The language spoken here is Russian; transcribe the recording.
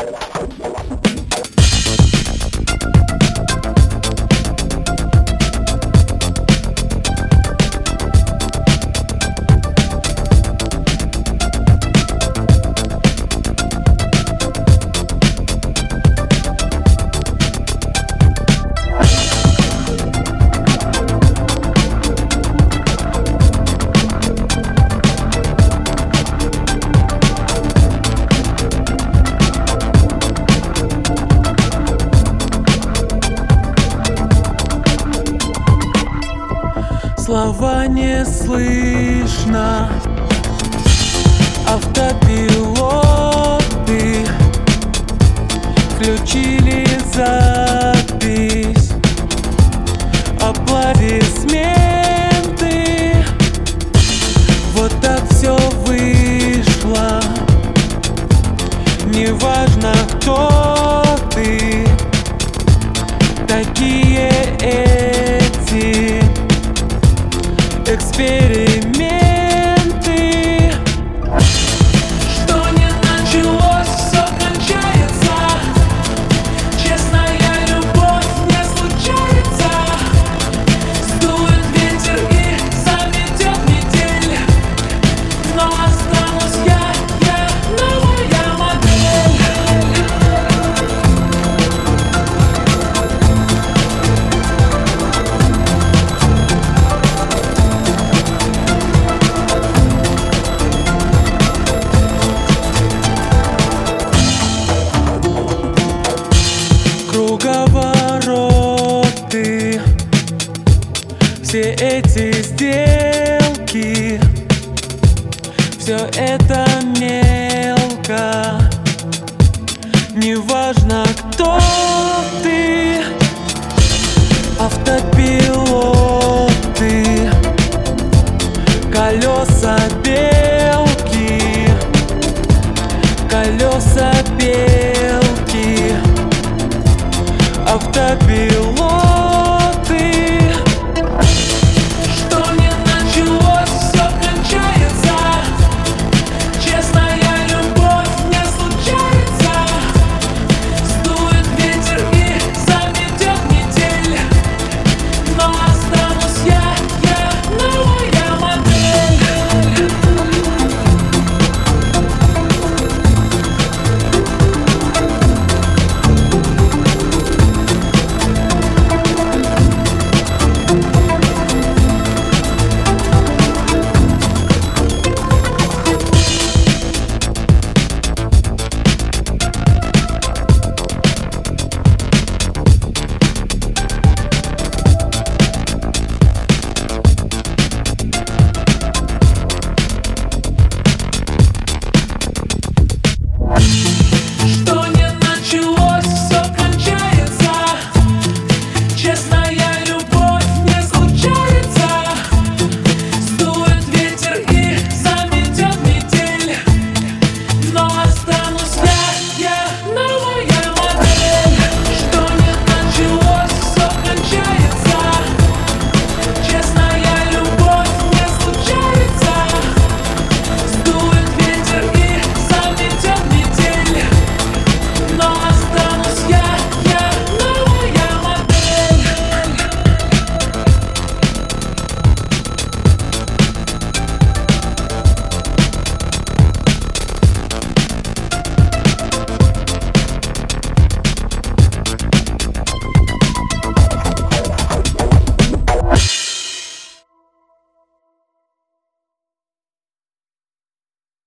Слова не слышно, автопилоты включили запись, аплодисменты. Вот так все вышло, неважно, кто ты, такие эти эксперименты. Что не началось, все кончается. Честная любовь не случается. Сдует ветер и заметет метель, но останусь я новая модель. Круговороты, все эти сделки, все это мелко. Неважно, кто ты, автопилоты, колеса белки, колеса белки, автопилот.